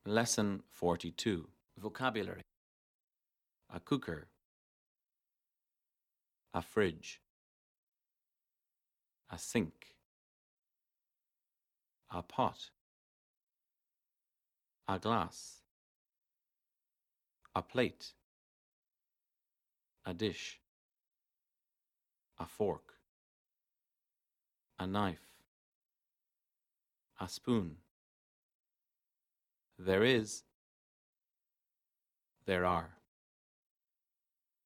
Lesson 42. Vocabulary. A cooker. A fridge. A sink. A pot. A glass. A plate. A dish. A fork. A knife. A spoon. There is. There are.